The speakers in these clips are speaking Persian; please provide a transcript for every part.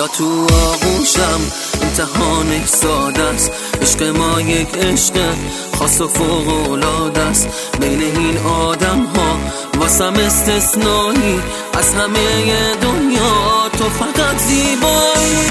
یا تو آغوشم. امتحانش ساده است، عشق ما یک عشق خاص و فوق‌العاده است. بین این آدم ها واسم استثنایی، از همه دنیا تو فقط زیبایی.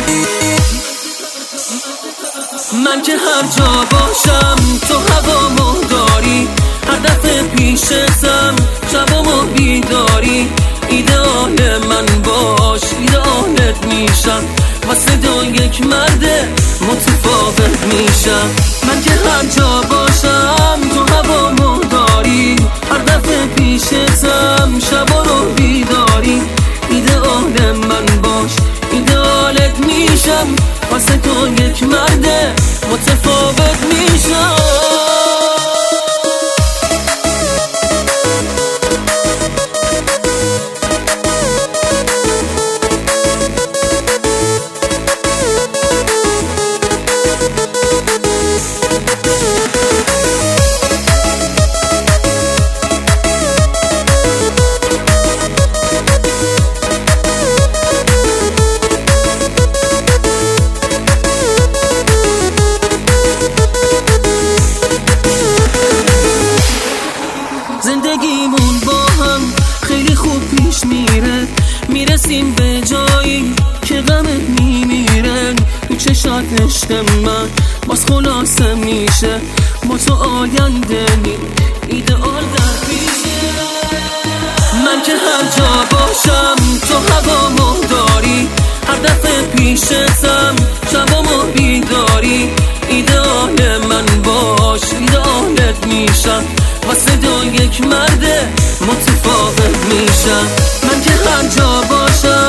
من که هر جا باشم تو هوامو داری، هر دفعه پیشتم شبامو بیداری. ایدئال من باش، ایدئالت میشم، واسه دو یک مرد متفاوت میشم. من که هر جا باشم تو هوامو داری، هر دفعه پیشتم شبا رو بیداری. ایدئال من باش، ایدئالت میشم، واسه تو یک مرد متفاوت میشم. زندگیمون با هم خیلی خوب پیش میره، میرسیم به جایی که غمت میمیره. تو چشات عشق من باز خلاصه میشه، با تو آینده ایدئال در پیشه. من که هر جا باشم تو هوامو داری، هر دفعه پیشتم شبامو بیداری. ایدئال من باش، ایدئالت میشم، واسه دو یک مرد متفاوت میشم. من که هر جا باشم